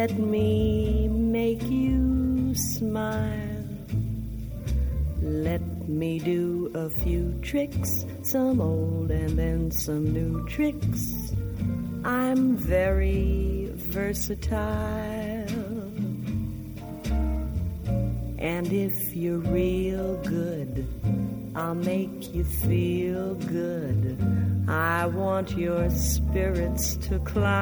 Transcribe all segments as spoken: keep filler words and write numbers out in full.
Let me make you smile. Let me do a few tricks, some old and then some new tricks. I'm very versatile. And if you're real good, I'll make you feel good. I want your spirits to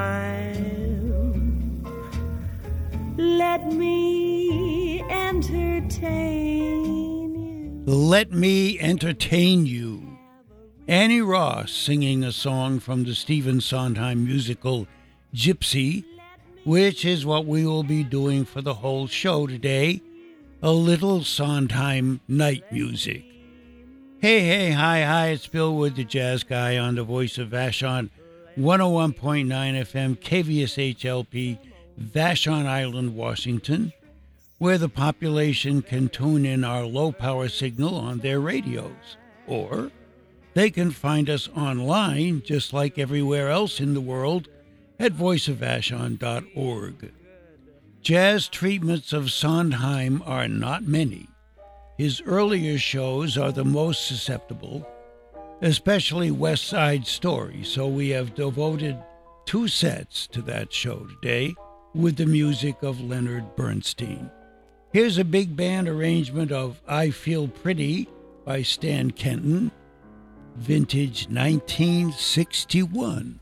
climb. Let me entertain you. Let me entertain you. Annie Ross singing a song from the Stephen Sondheim musical Gypsy, which is what we will be doing for the whole show today. A little Sondheim night music. Hey, hey, hi, hi, it's Bill Wood, the jazz guy, on the Voice of Vashon, one oh one point nine F M, K V S H L P, Vashon Island, Washington, where the population can tune in our low-power signal on their radios. Or they can find us online, just like everywhere else in the world, at voice of vashon dot org. Jazz treatments of Sondheim are not many. His earlier shows are the most susceptible, especially West Side Story, so we have devoted two sets to that show today with the music of Leonard Bernstein. Here's a big band arrangement of I Feel Pretty by Stan Kenton, vintage nineteen sixty-one.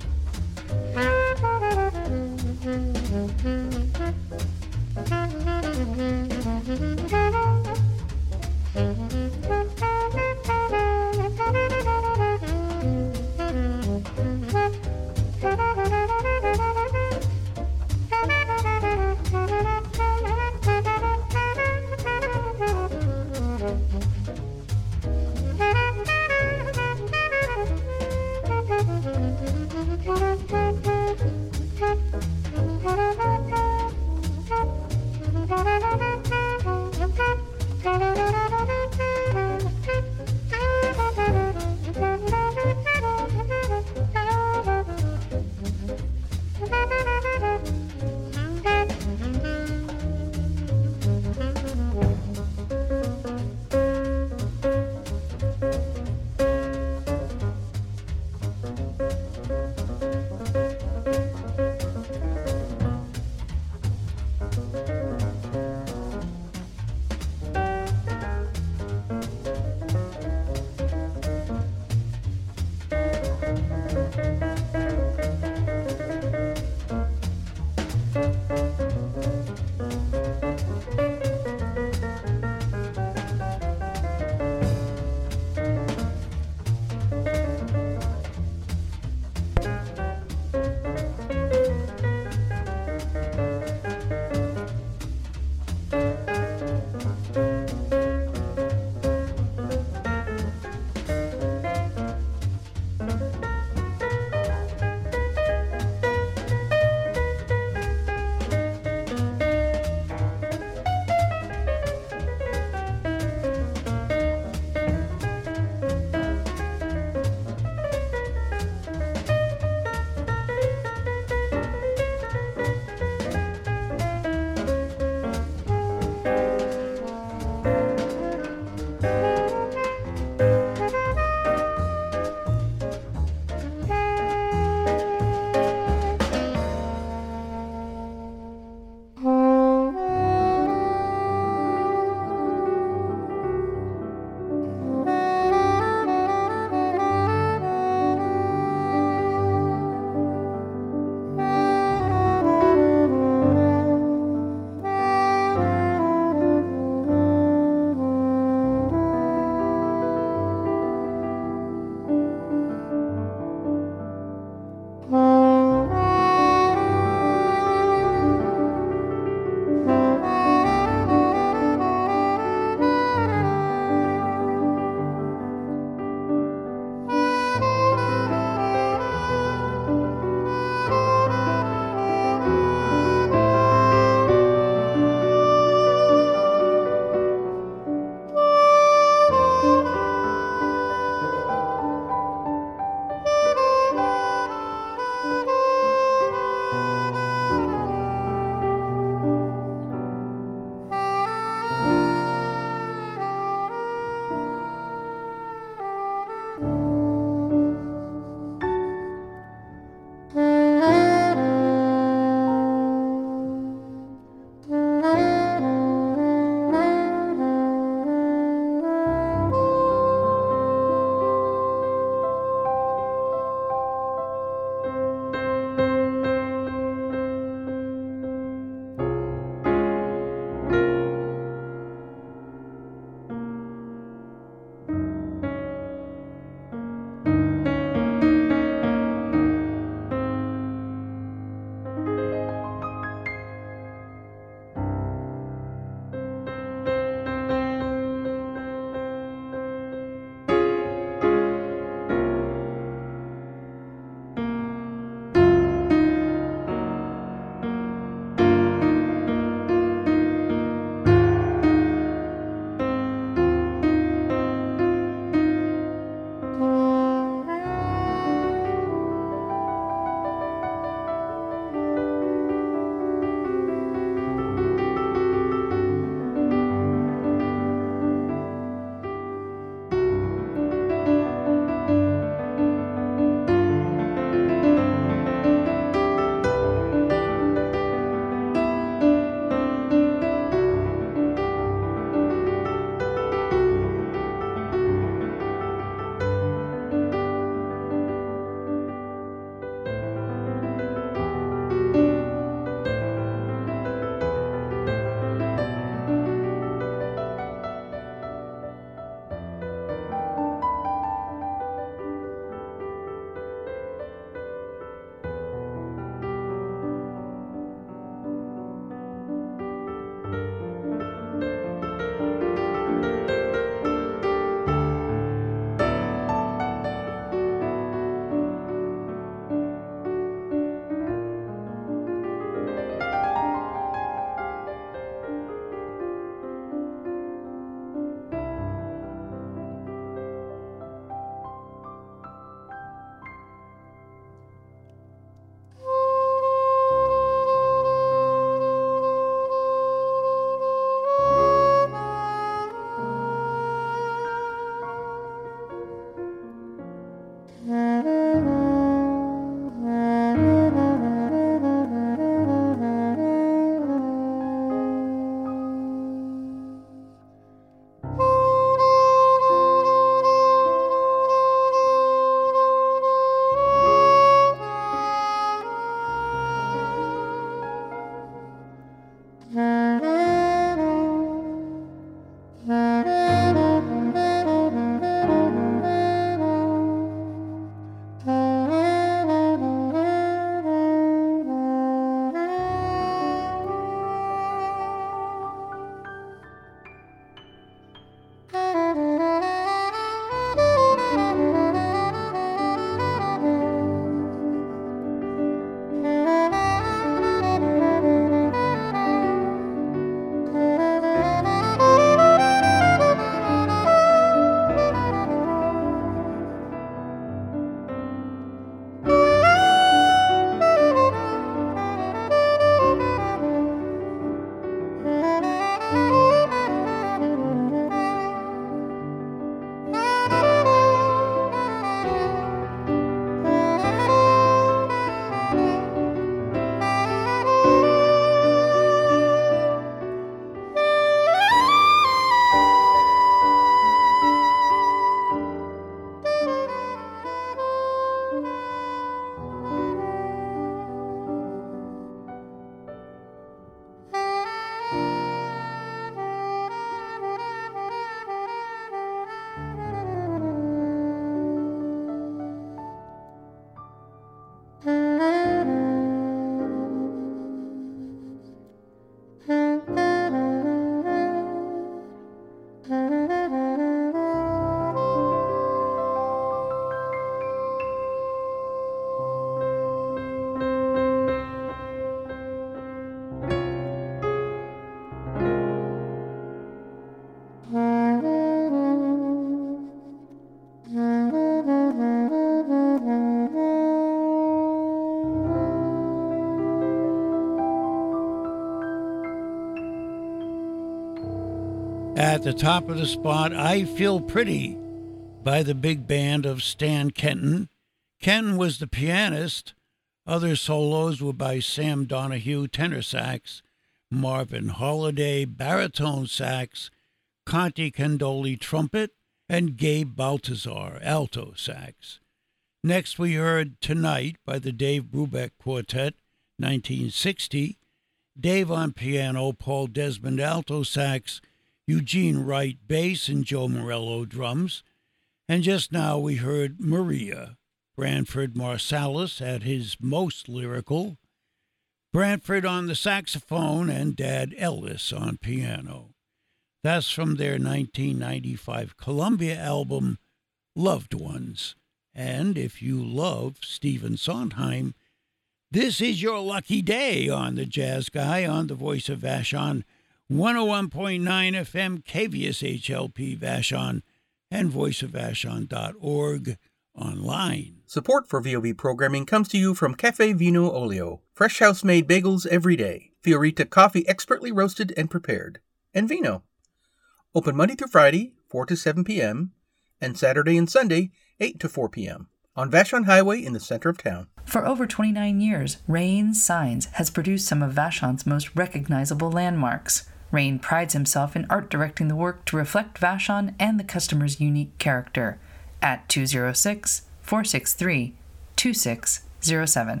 At the top of the spot, I Feel Pretty by the big band of Stan Kenton. Kenton was the pianist. Other solos were by Sam Donahue, tenor sax, Marvin Holliday, baritone sax, Conti Candoli, trumpet, and Gabe Baltazar, alto sax. Next we heard Tonight by the Dave Brubeck Quartet, nineteen sixty. Dave on piano, Paul Desmond alto sax, Eugene Wright bass, and Joe Morello drums. And just now we heard Maria, Branford Marsalis at his most lyrical, Branford on the saxophone, and Dad Ellis on piano. That's from their nineteen ninety-five Columbia album, Loved Ones. And if you love Stephen Sondheim, this is your lucky day on the Jazz Guy on the Voice of Vashon, one oh one point nine F M, K V S H L P Vashon, and voice of vashon dot org online. Support for V O V programming comes to you from Cafe Vino Olio, fresh house-made bagels every day, Fiorita coffee expertly roasted and prepared, and vino. Open Monday through Friday, four to seven p.m., and Saturday and Sunday, eight to four p.m., on Vashon Highway in the center of town. For over twenty-nine years, Rain's Signs has produced some of Vashon's most recognizable landmarks. Rain prides himself in art directing the work to reflect Vashon and the customer's unique character at two oh six, four six three, two six oh seven.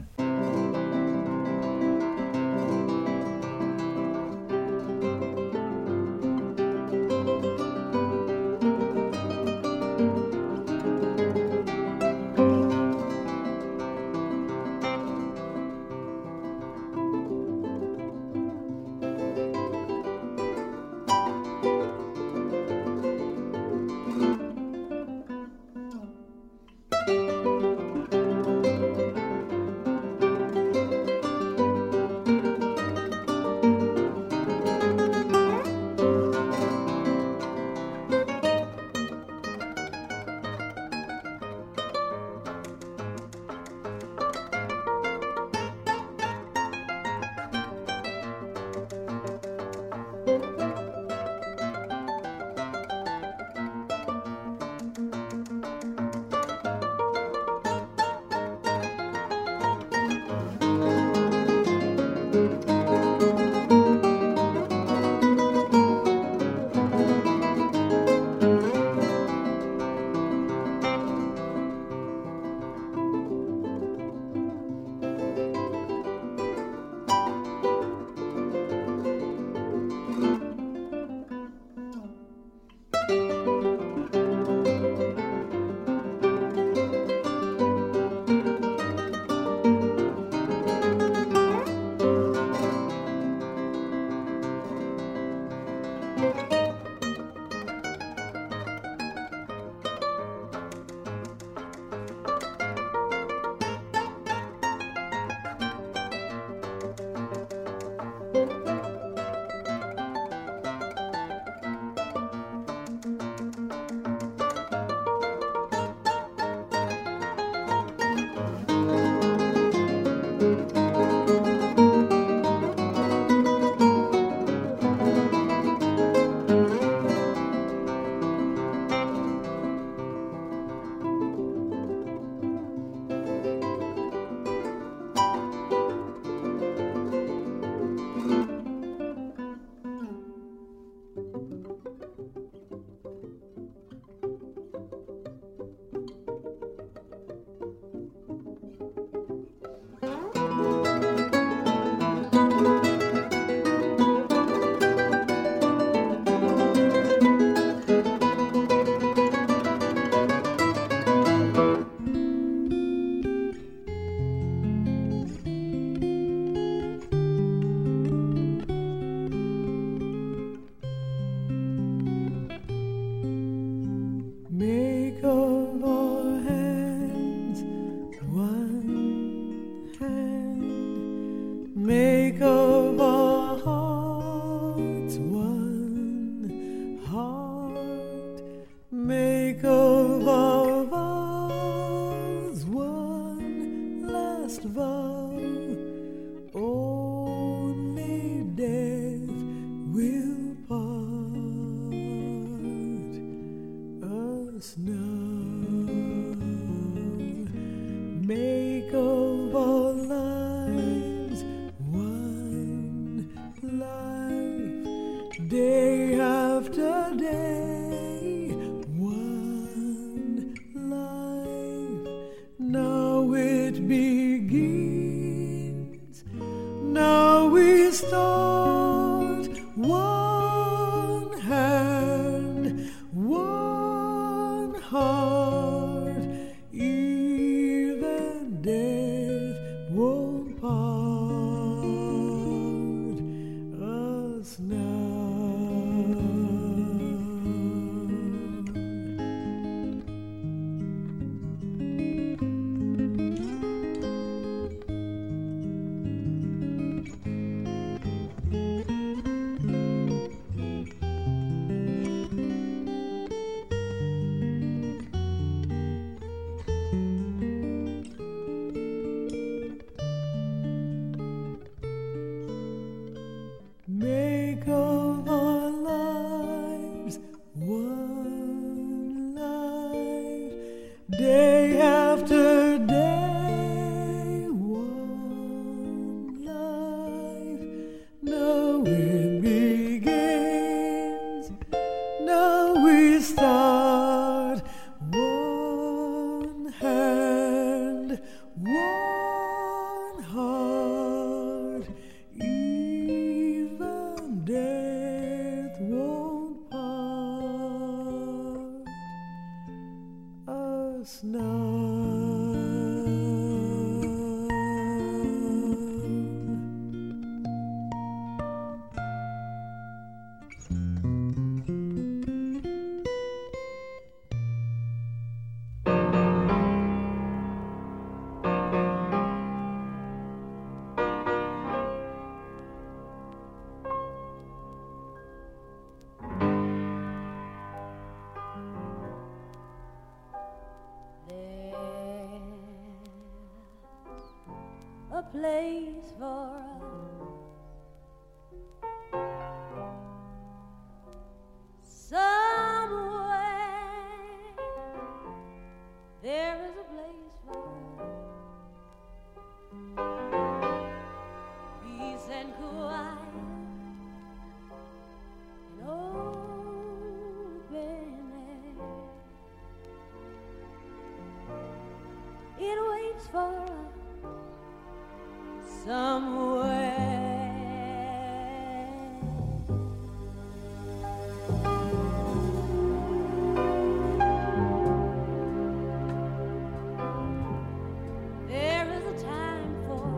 Make of our lives one life, day after day, one life. Now it begins, now we start, one hand, one heart, even death won't part us now. Make of our lives one life, day after day, one life. Now it begins, now we start, one hand, one heart, even death won't part us now. A place for us somewhere. There is a place for us, peace and quiet and open air. It waits for us somewhere. There is a time for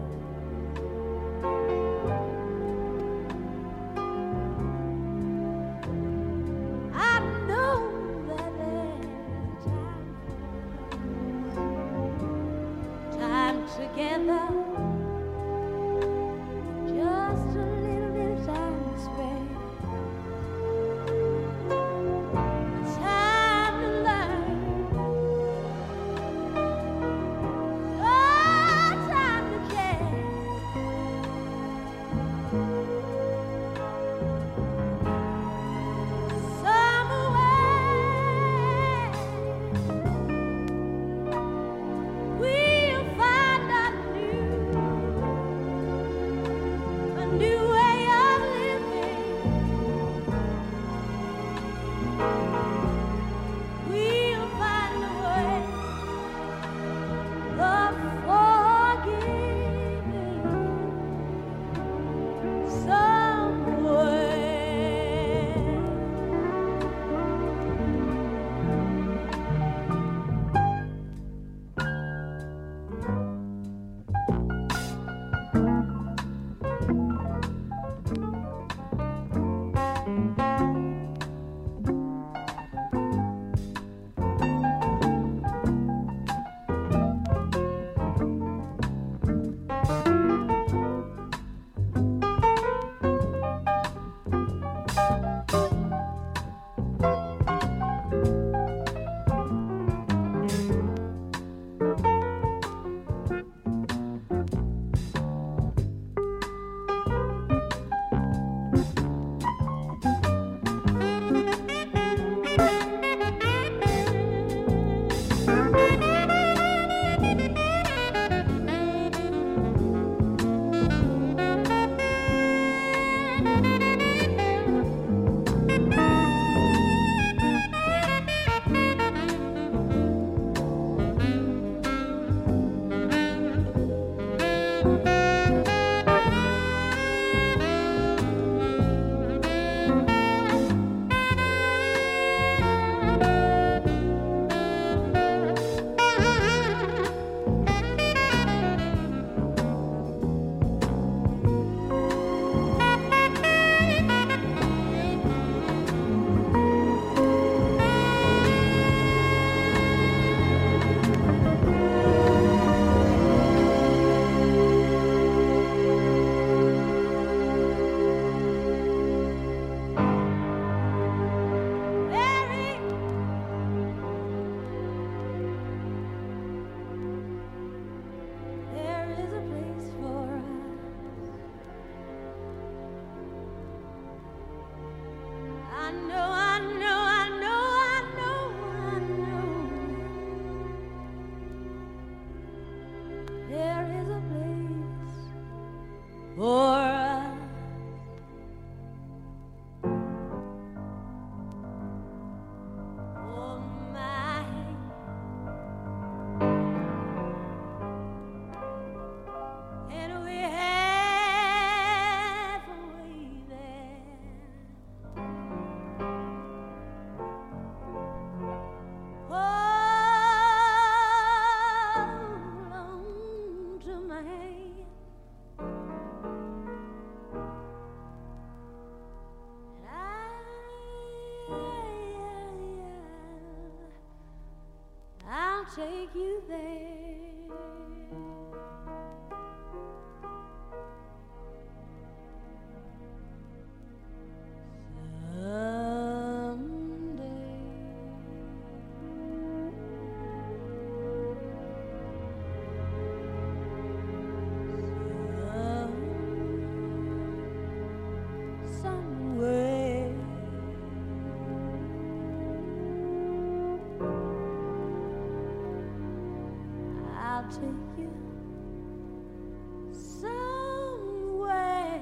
I know that there's a time for time together. take you there. Someday some, somewhere I'll take you somewhere.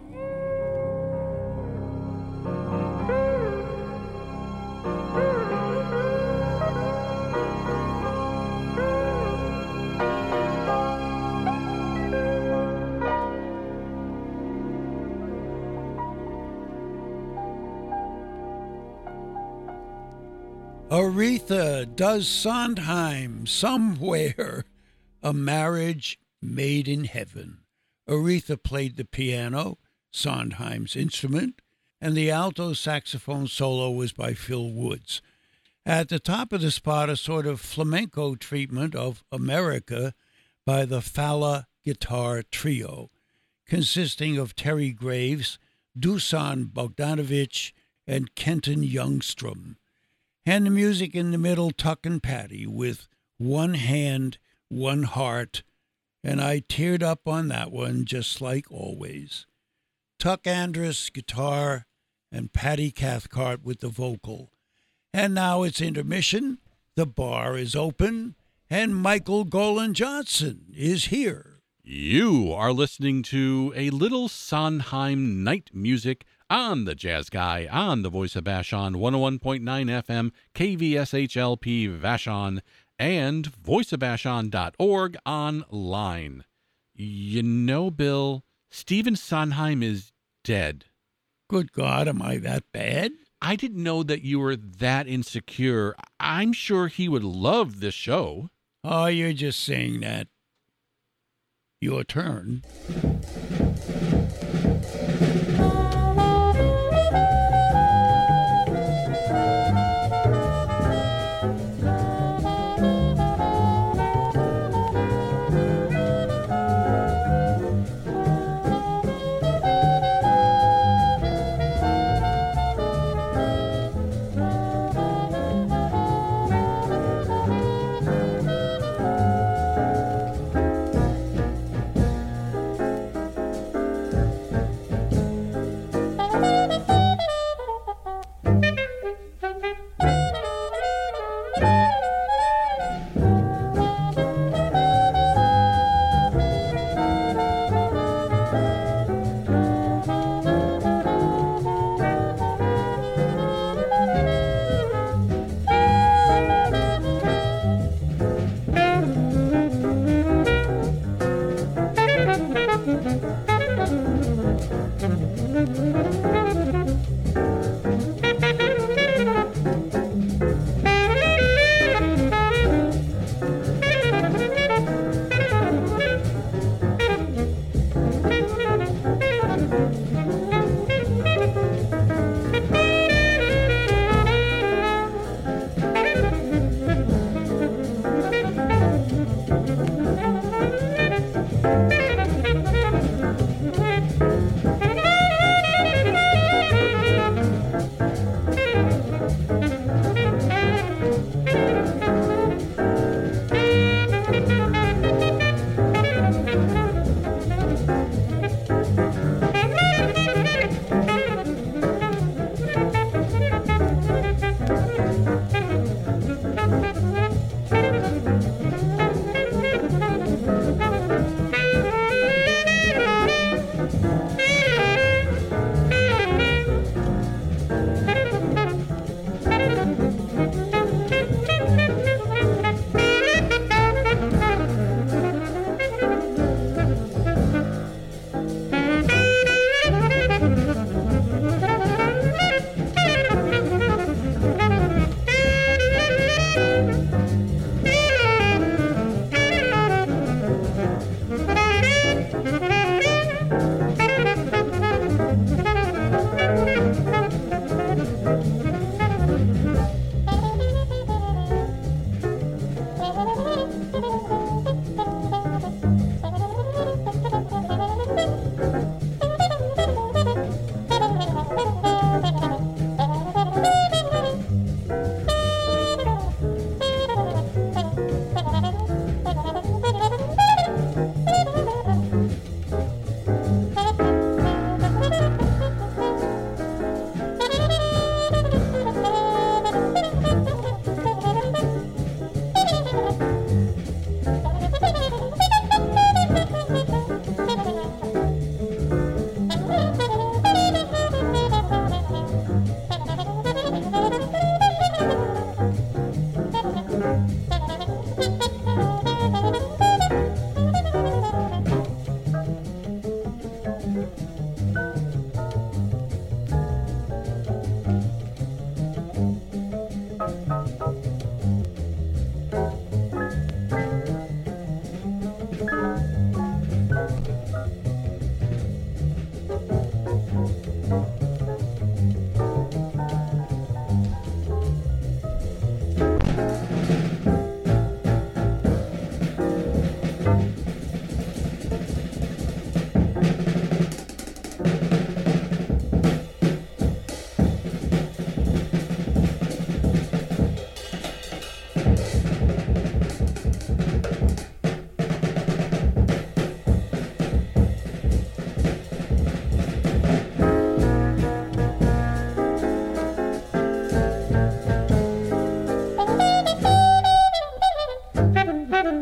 Aretha does Sondheim somewhere. A Marriage Made in Heaven. Aretha played the piano, Sondheim's instrument, and the alto saxophone solo was by Phil Woods. At the top of the spot, a sort of flamenco treatment of America by the Fala Guitar Trio, consisting of Terry Graves, Dusan Bogdanovich, and Kenton Youngstrom. And the music in the middle, Tuck and Patty, with One Hand, One Heart, and I teared up on that one just like always. Tuck Andrus, guitar, and Patty Cathcart with the vocal. And now it's intermission, the bar is open, and Michael Golan Johnson is here. You are listening to a little Sondheim night music on the Jazz Guy on the Voice of Vashon, one oh one point nine F M, K V S H L P Vashon, and voice of vashon dot org online. You know, Bill, Stephen Sondheim is dead. Good God, am I that bad? I didn't know that you were that insecure. I'm sure he would love this show. Oh, you're just saying that. Your turn.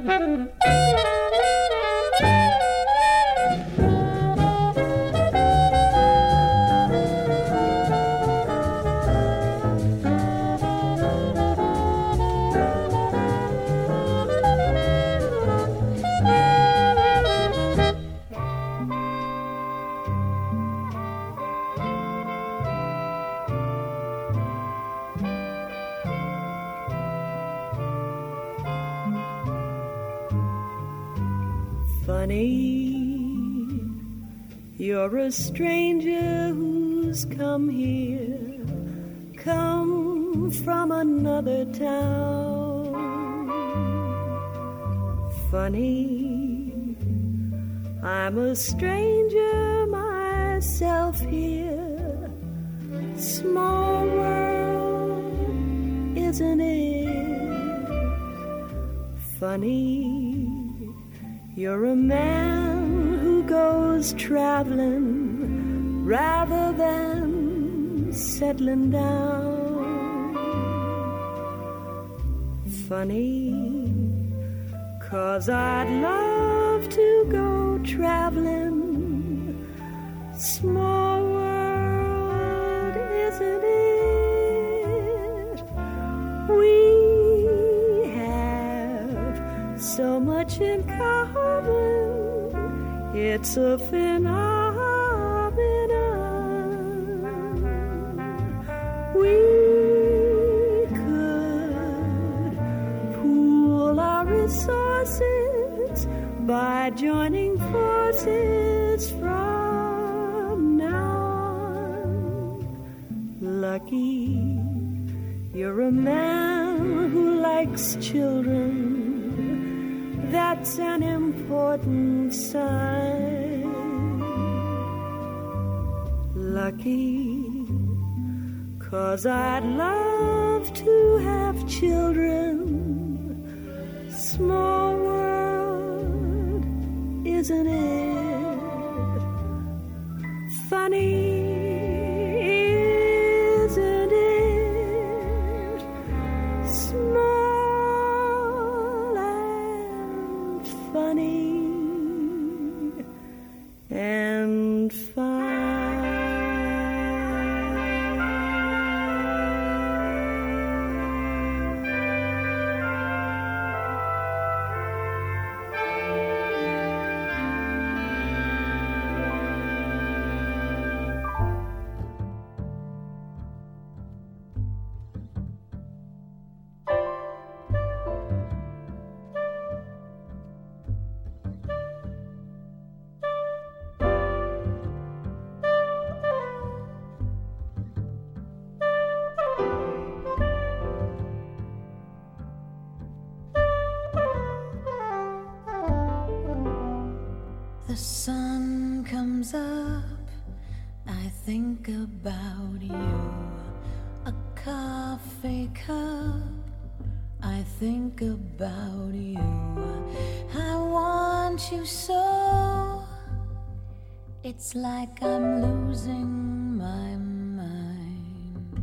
Funny, you're a stranger who's come here, come from another town. Funny, I'm a stranger myself here. Small world, isn't it? Funny, you're a man who goes traveling rather than settling down. Funny, 'cause I'd love to go traveling. Small world, isn't it? We have so much in common. It's a phenomenon. We could pool our resources by joining forces from now on. Lucky, you're a man who likes children. That's an important sign. Lucky, 'cause I'd love to have children. Small world, isn't it? Funny, isn't it? Small, funny and fine. The sun comes up, I think about you. A coffee cup, I think about you. I want you so, it's like I'm losing my mind.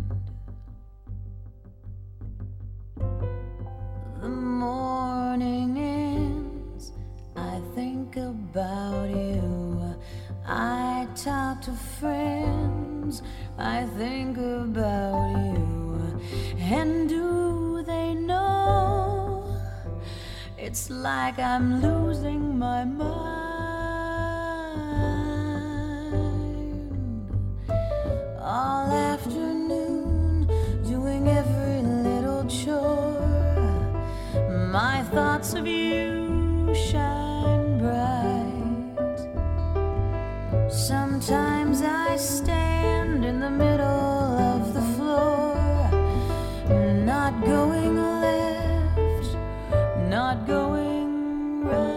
The morning ends, I think about you. I talk to friends, I think about you. And do they know? It's like I'm losing my mind. All afternoon, doing every little chore. My thoughts of you shine bright. Sometimes I stand in the middle of the floor, not going left, not going right.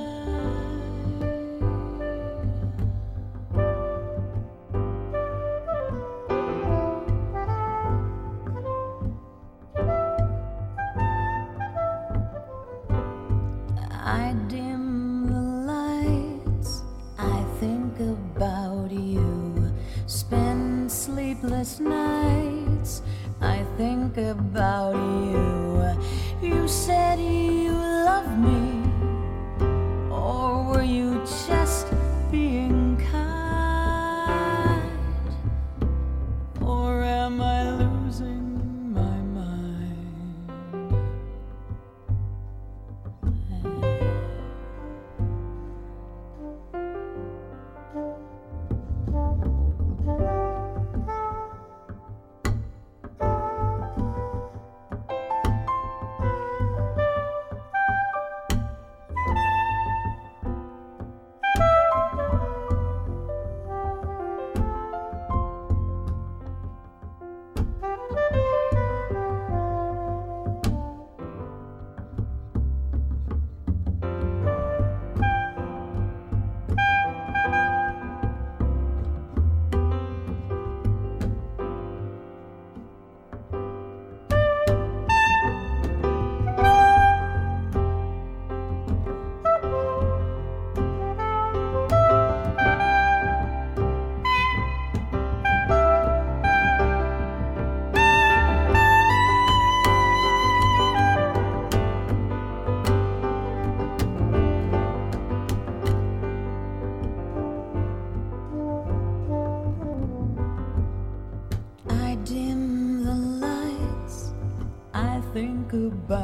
I dim the lights, I think about you. Spend sleepless nights, I think about you. You said you love me,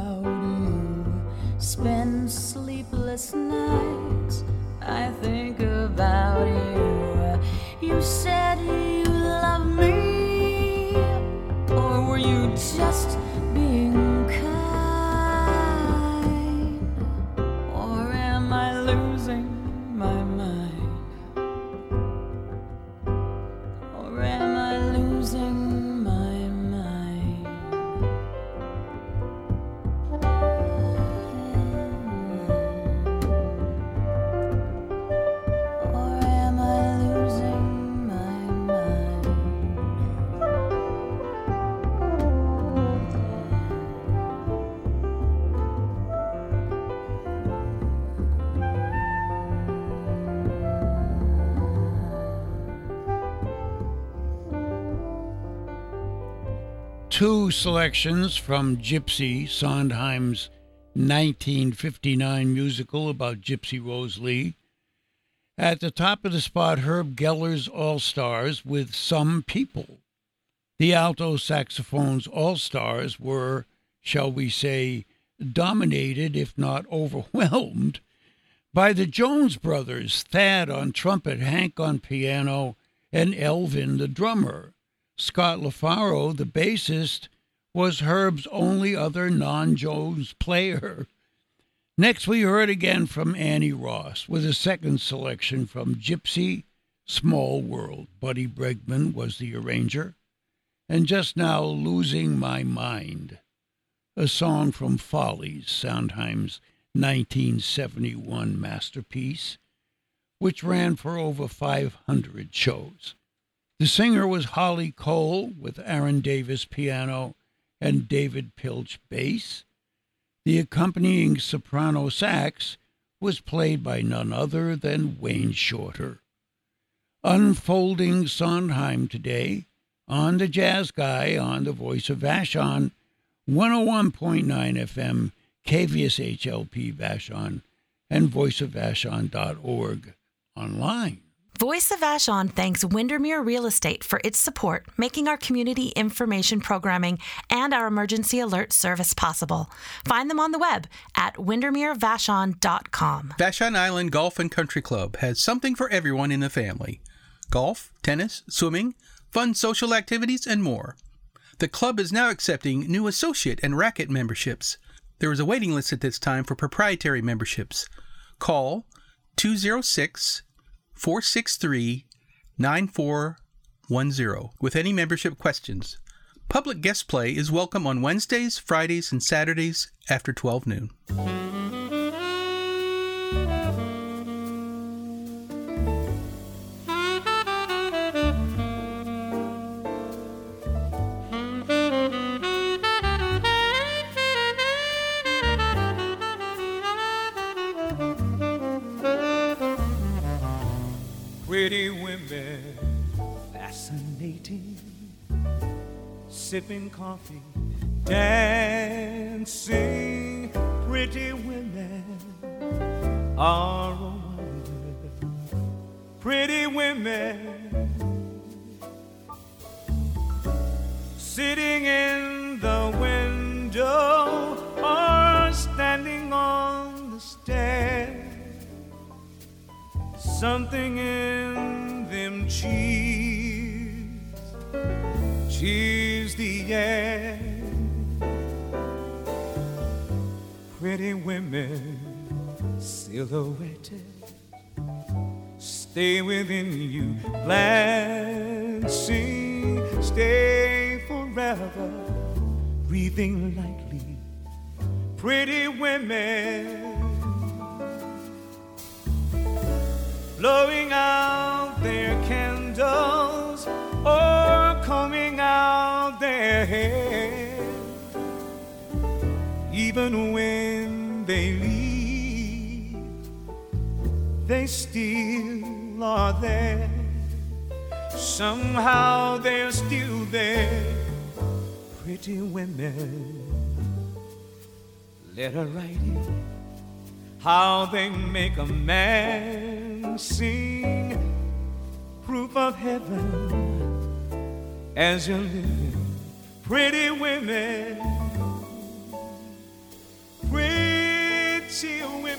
about you. Spend sleepless nights, I think about you. You said you love me, or were you just being kind? Or am I losing my mind? Or am I losing my mind? Or am I losing my mind? Two selections from Gypsy, Sondheim's nineteen fifty-nine musical about Gypsy Rose Lee. At the top of the spot, Herb Geller's All-Stars with Some People. The alto saxophone's All-Stars were, shall we say, dominated, if not overwhelmed, by the Jones Brothers, Thad on trumpet, Hank on piano, and Elvin the drummer. Scott LaFaro, the bassist, was Herb's only other non-Jones player. Next, we heard again from Annie Ross with a second selection from Gypsy, Small World. Buddy Bregman was the arranger. And just now, Losing My Mind, a song from Follies, Sondheim's nineteen seventy-one masterpiece, which ran for over five hundred shows. The singer was Holly Cole with Aaron Davis piano and David Pilch bass. The accompanying soprano sax was played by none other than Wayne Shorter. Unfolding Sondheim today on the Jazz Guy on the Voice of Vashon, one oh one point nine F M, K V S H L P Vashon, and voice of vashon dot org online. Voice of Vashon thanks Windermere Real Estate for its support, making our community information programming and our emergency alert service possible. Find them on the web at windermere vashon dot com. Vashon Island Golf and Country Club has something for everyone in the family. Golf, tennis, swimming, fun social activities, and more. The club is now accepting new associate and racket memberships. There is a waiting list at this time for proprietary memberships. Call two oh six, four six three, nine four one zero with any membership questions. Public guest play is welcome on Wednesdays, Fridays, and Saturdays after twelve noon. Pretty women, fascinating, sipping coffee, dancing. Pretty women are a wonder. Pretty women sitting in the window or standing on the stairs. Something in them cheers, cheers the air. Pretty women silhouetted, stay within you, glancing, stay forever, breathing lightly. Pretty women blowing out their candles or combing out their hair. Even when they leave, they still are there. Somehow they're still there. Pretty women, let her write it. How they make a man sing, proof of heaven as you're living. Pretty women,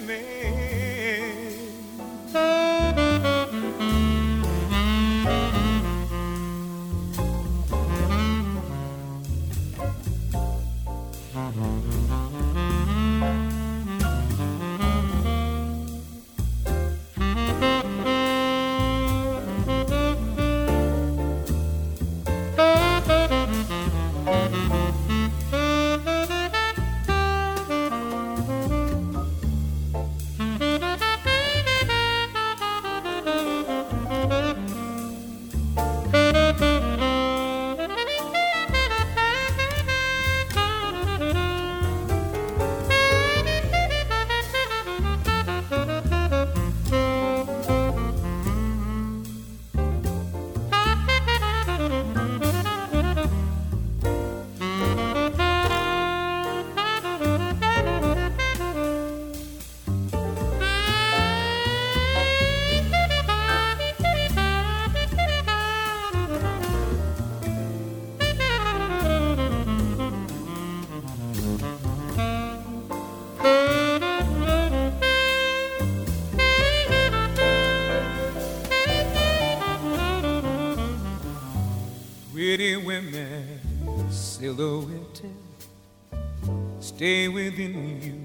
Pretty women silhouetted stay within you,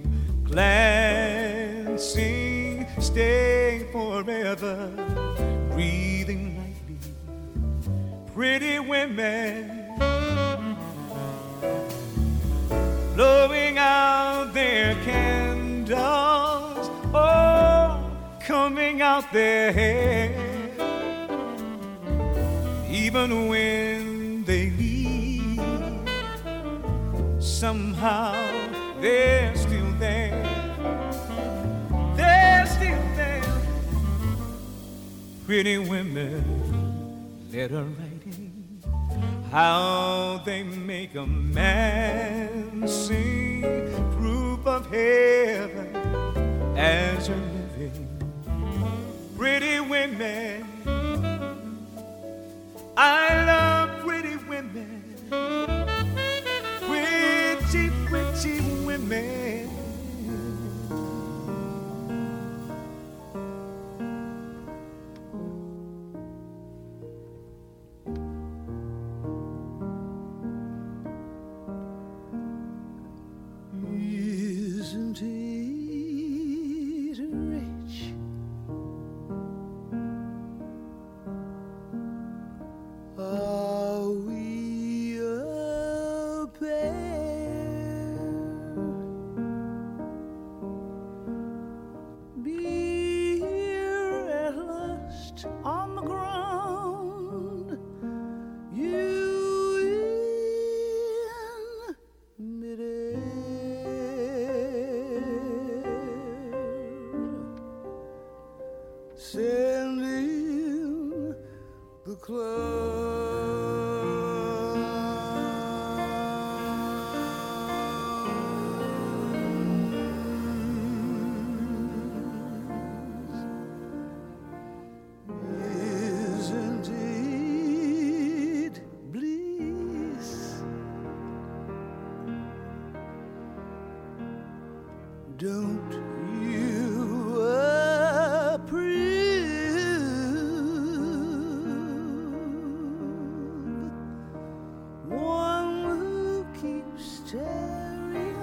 glancing, stay forever, breathing lightly. Pretty women blowing out their candles, oh, coming out their hair. Even when they leave, somehow they're still there. They're still there. Pretty women, letter writing, how they make a man sing, proof of heaven as you're living. Pretty women, I love pretty women, pretty, pretty women. Isn't it rich? Are we a pair? Be here at last on the ground, you in midair. Send in the clouds. Isn't it bliss? Don't you approve? One who keeps staring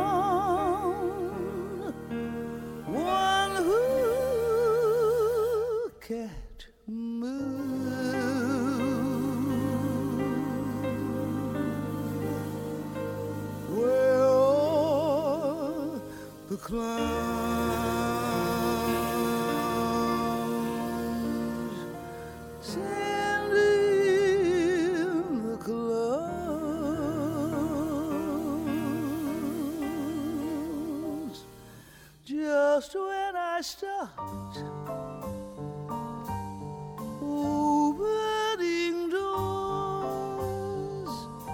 around, one who can't move. Where all the clowns send in the clouds. Just when I stopped opening doors,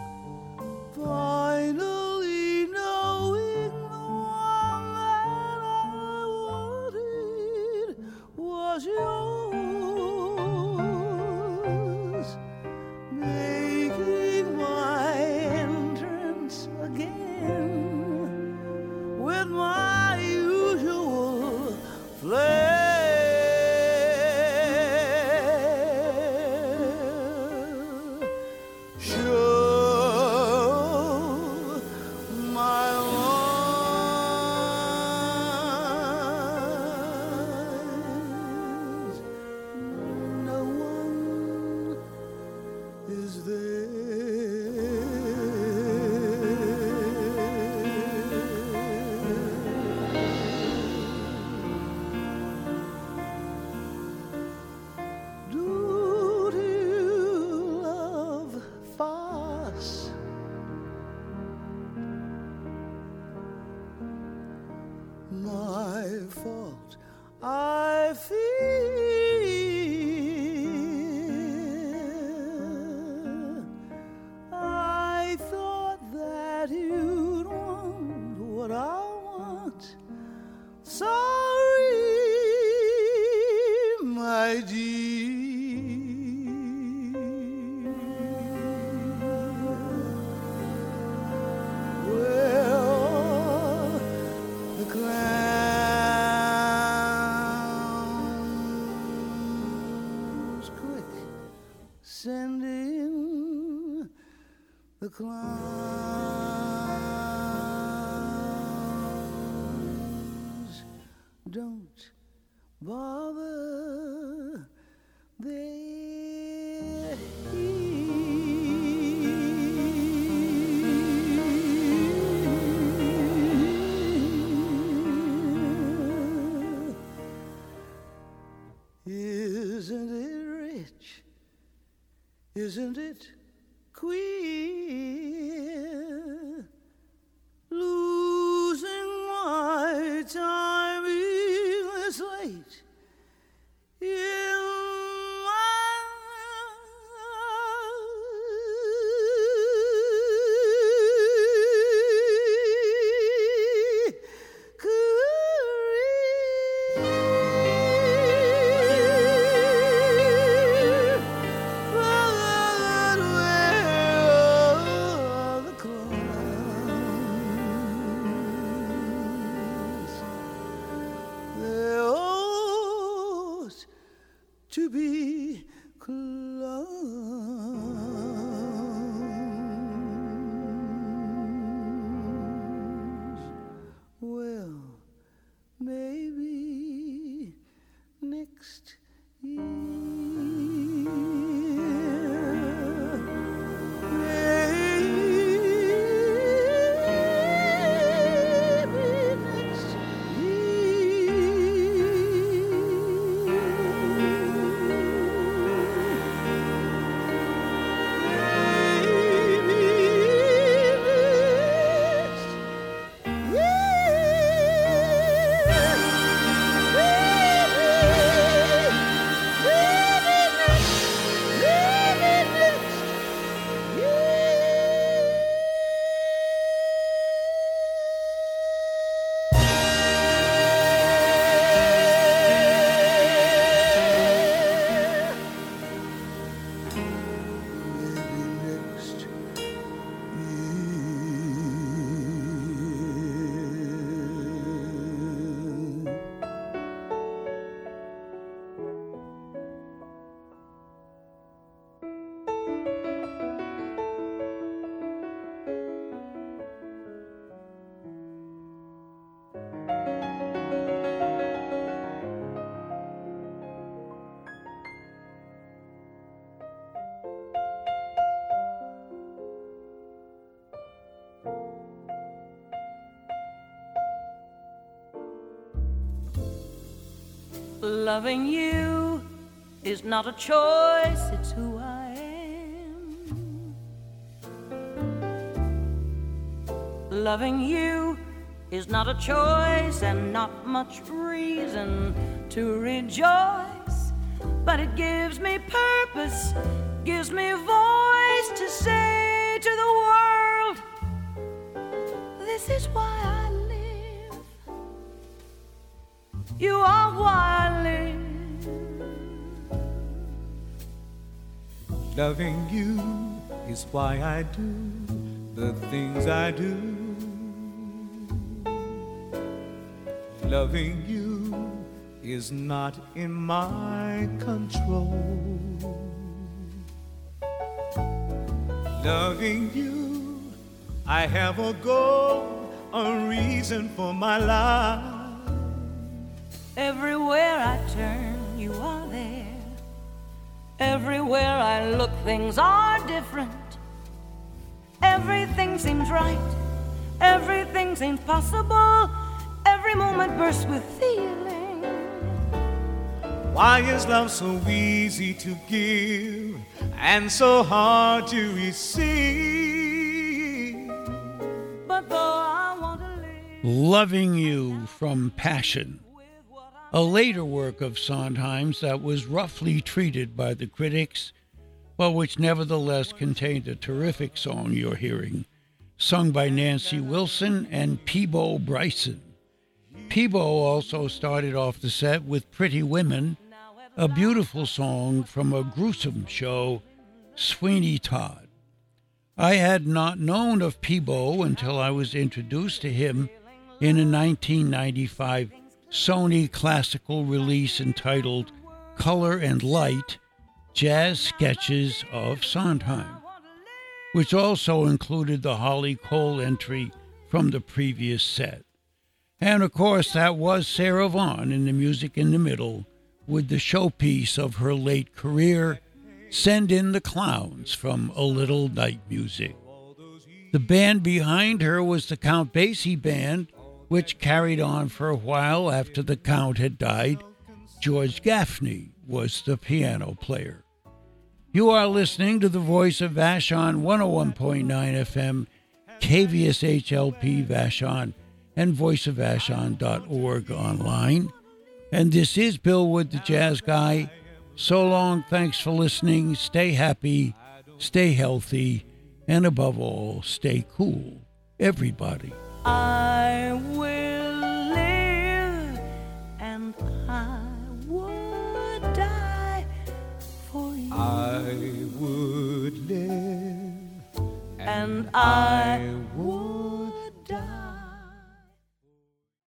finally knowing the one that I wanted was yours, making my entrance again with my usual flare. Show my eyes. No one is there. Do you love farce? My fault, I fear. I thought that you'd want what I want. Sorry, my dear. Well, the clown's quick sending the clowns. Don't bother, they're here. Isn't it rich? Isn't it queer? Losing my time in this late in to be clowns. Well, maybe next year. Maybe next Loving you is not a choice, it's who I am. Loving you is not a choice and not much reason to rejoice, but it gives me purpose, gives me voice to say to the world, this is why I live. You are why I live. Loving you is why I do the things I do. Loving you is not in my control. Loving you, I have a goal, a reason for my life. Everywhere I turn, you are there. Everywhere I look, things are different. Everything seems right. Everything seems possible. Every moment bursts with feeling. Why is love so easy to give and so hard to receive? But though I want to live, Loving You from Passion, a later work of Sondheim's that was roughly treated by the critics, but which nevertheless contained a terrific song you're hearing, sung by Nancy Wilson and Peabo Bryson. Peabo also started off the set with Pretty Women, a beautiful song from a gruesome show, Sweeney Todd. I had not known of Peabo until I was introduced to him in a nineteen ninety-five Sony classical release entitled Color and Light, Jazz Sketches of Sondheim, which also included the Holly Cole entry from the previous set. And of course, that was Sarah Vaughan in the music in the middle with the showpiece of her late career, Send in the Clowns from A Little Night Music. The band behind her was the Count Basie Band, which carried on for a while after the Count had died. George Gaffney was the piano player. You are listening to the Voice of Vashon, one oh one point nine F M, K V S H L P Vashon, and voice of vashon dot org online. And this is Bill Wood, the Jazz Guy. So long, thanks for listening. Stay happy, stay healthy, and above all, stay cool, everybody. I will